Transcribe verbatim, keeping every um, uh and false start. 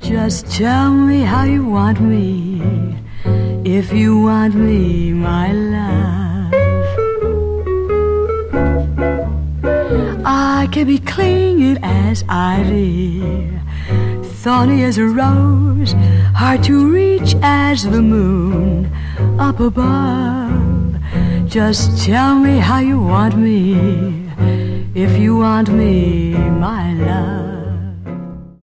Just tell me how you want me, if you want me, my love. I can be clinging as ivy, thorny as a rose, hard to reach as the moon up above. Just tell me how you want me, if you want me, my love.